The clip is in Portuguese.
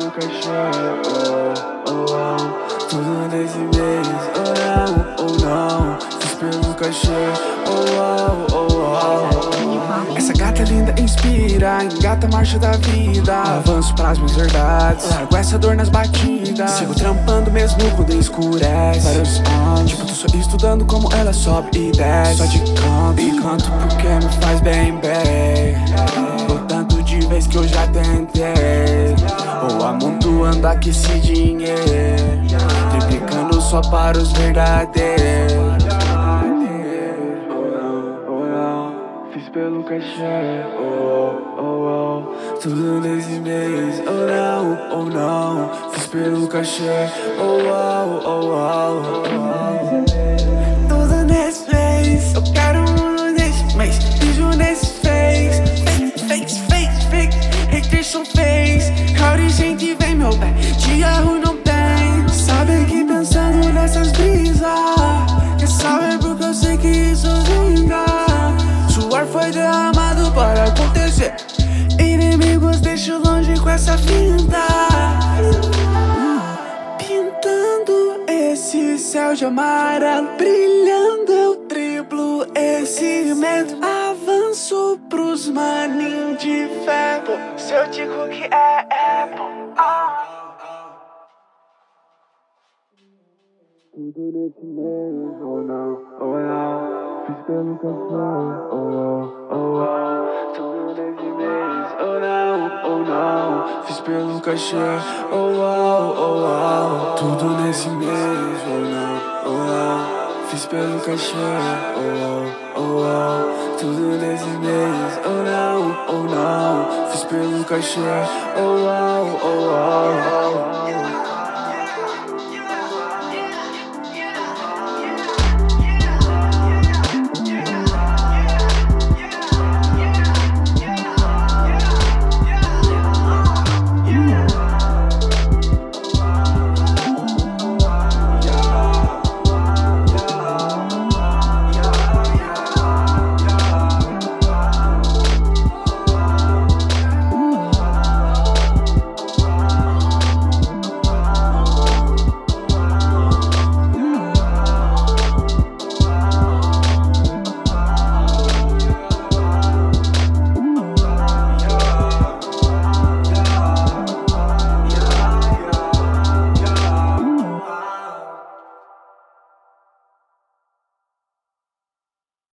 pelo cachê, tudo nesse mês, ou não, fiz pelo cachê, Essa gata linda inspira, engata a marcha da vida. Avanço pras minhas verdades, largo essa dor nas batidas. Sigo trampando mesmo quando escurece. Vários anos, tipo, tô só estudando como ela sobe e desce. Só de canto e canto porque me faz bem, o tanto de vez que eu já tentei, ou amontoando aqui esse dinheiro, triplicando só para os verdadeiros. Fiz pelo cachê, tudo nesse mês, ou não, fiz pelo cachê, tudo nesse mês, eu quero um nesse mês, bicho nesse face, fake, haters são fakes, Cauri gente vem meu bem, dia ruim não tem, sabe que pensando nessas brisas, quer saber porque eu sei que isso vinga. Suor foi derramado para acontecer, inimigos deixo longe com essa finta, pintando esse céu de amarelo, brilhando eu triplo esse medo, avanço pros maninhos de fé, pô, se eu digo que pô, tudo nesse mês, ou não, fiz pelo cachê, tudo nesse mês, ou não, fiz pelo cachê, tudo nesse mês, ou não, fiz pelo cachê, tudo nesse mês, ou não, fiz pelo cachê,